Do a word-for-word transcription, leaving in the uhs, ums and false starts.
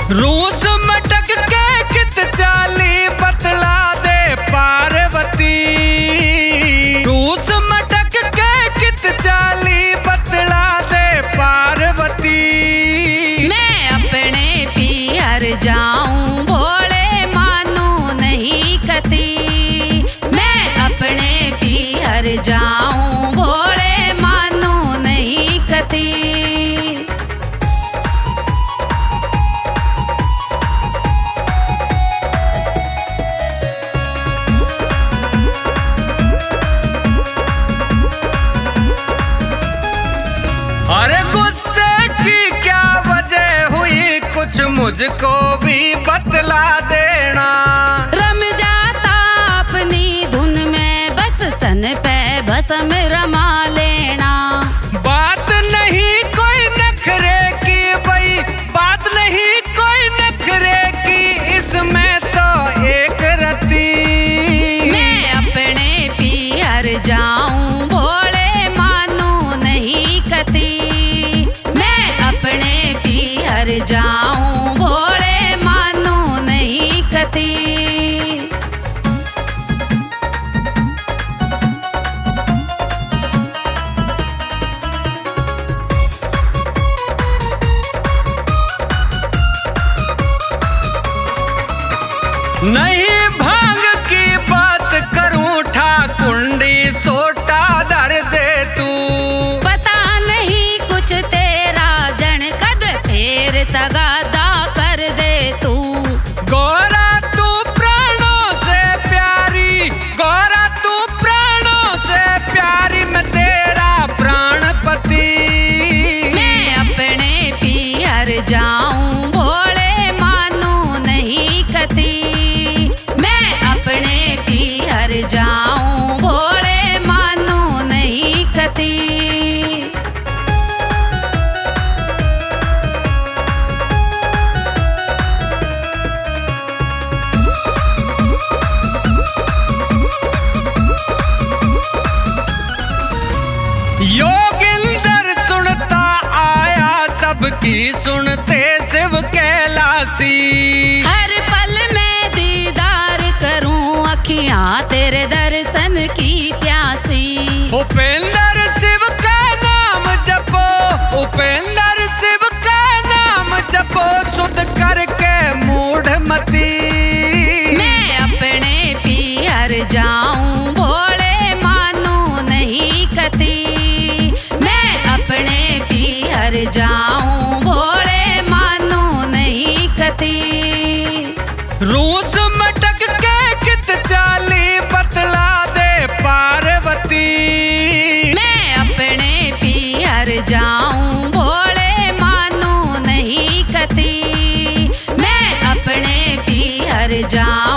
रूस मटक के कित चाली बतला दे पार्वती। रूस मटक के कित चाली बतला दे पार्वती। मैं अपने पियर जाऊं भोले मानू नहीं कती। मैं अपने पियर जाऊं भोले मानू नहीं कती। अरे गुस्से की क्या वजह हुई कुछ मुझको भी बतला देना। रम जाता अपनी धुन में बस तन पे भस्म रमा लेना। बात नहीं कोई नखरे की भाई, बात नहीं कोई नखरे की, इसमें तो एक रती। मैं अपने पियर जाऊं भोले मानू नहीं कती। मैं अपने पियर जाऊं भोले मानू नहीं कती। नहीं भांग की बात करूं ठाकुंडी सोटा दर दे तू। पता नहीं कुछ तेरा जन कद फेर तगादा कर दे तू। गौरा तू प्राणों से प्यारी, गौरा तू प्राणों से प्यारी, मैं तेरा प्राणपति। मैं अपने पियर जाऊं भोले मानू नहीं कती। मैं अपने पियर जाऊं भोले मानू नहीं कती। योगिंदर सुनता आया सबकी सुनते शिव कैलासी। हर पल में दीदार करूं अखियां तेरे दर्शन की प्यासी। उपेंद्र शिव का नाम जपो, उपेंद्र शिव का नाम जपो, शुद्ध करके मूढ़ मती। मैं अपने पियर जाऊं भोले मानू नहीं कती। मैं अपने पियर जाऊं भोले मानू नहीं कती। रूस मटक के कित चाली बतला दे पार्वती। मैं अपने पियर जाऊं भोले मानू नहीं कती। मैं अपने पियर जाऊं